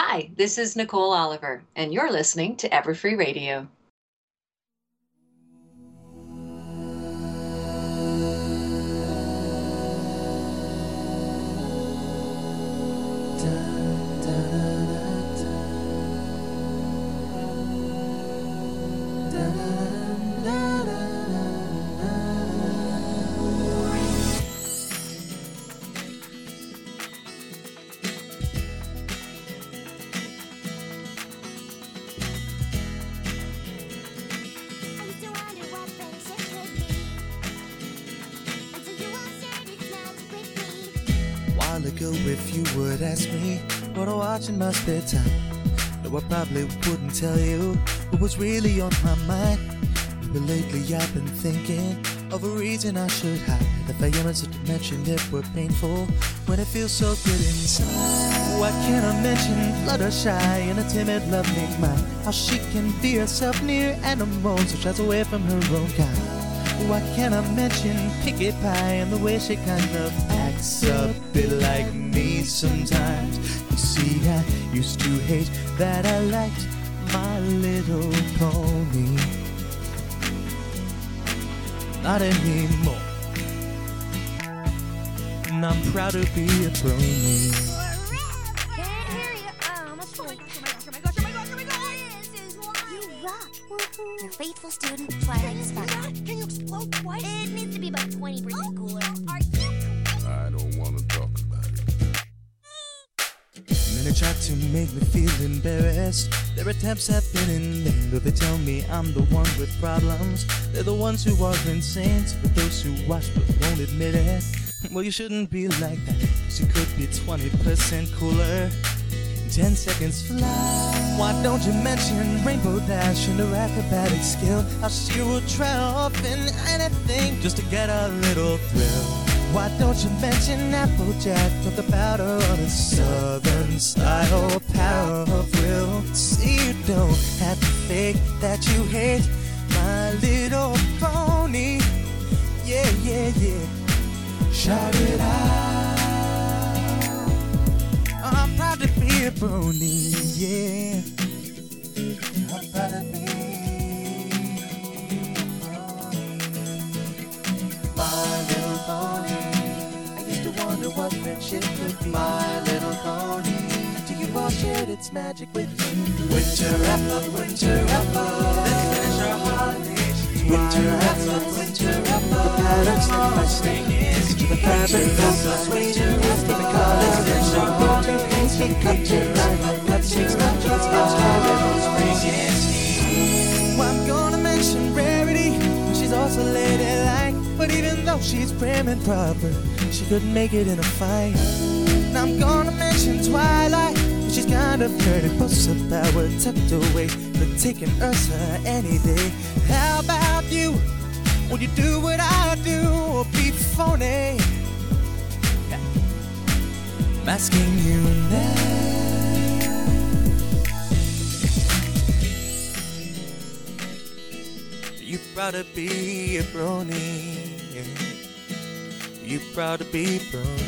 Hi, this is Nicole Oliver, and you're listening to Everfree Radio. Ago, if you would ask me what I watch in my spare time, no, I probably wouldn't tell you what was really on my mind. But lately I've been thinking of a reason I should hide. If I am in such a dimension it were painful when it feels so good inside. Why can't I mention Fluttershy and a timid lovely mind? How she can be herself near animals, so shies away from her own kind. Why can't I mention Pinkie Pie and the way she kind of acts a bit like me sometimes? You see, I used to hate that I liked My Little Pony. Not anymore. And I'm proud to be a brony. Can't hear you. Oh my gosh. This is wild. You rock. Woohoo. Your faithful student, Twilight Sparkle. Can you explode twice? It needs to be about 20% cooler. Are you? I don't want to talk about it. And then they try to make me feel embarrassed. Their attempts have been in vain, though they tell me I'm the one with problems. They're the ones who are insane. So for those who watch but won't admit it, well, you shouldn't be like that, cause you could be 20% cooler. 10 seconds fly. Why don't you mention Rainbow Dash and her acrobatic skill? How she will try off in anything just to get a little thrill. Why don't you mention Applejack? Talk about her on a southern style power of will. See, you don't have to fake that you hate My Little Pony. Yeah, yeah, yeah. Shout it out. I'm proud to be a brony, yeah. I'm proud to be a brony. My Little Pony. I used to wonder what friendship could be. My Little Pony. Do you all share its magic with me? Winter apple, let's finish our holidays. Winter apple, the patterns of my sneakers. The fabric of the winter apple, the colors that show holidays. We cut your life like cupcakes, cupcakes, well, I'm gonna mention Rarity, she's also ladylike. But even though she's prim and proper, she couldn't make it in a fight. And I'm gonna mention Twilight, she's kind of dirty, posts her power tucked away, but taking Ursa any day. How about you? Would you do what I do or be phony? I'm asking you now. You proud to be a brony? You proud to be a brony?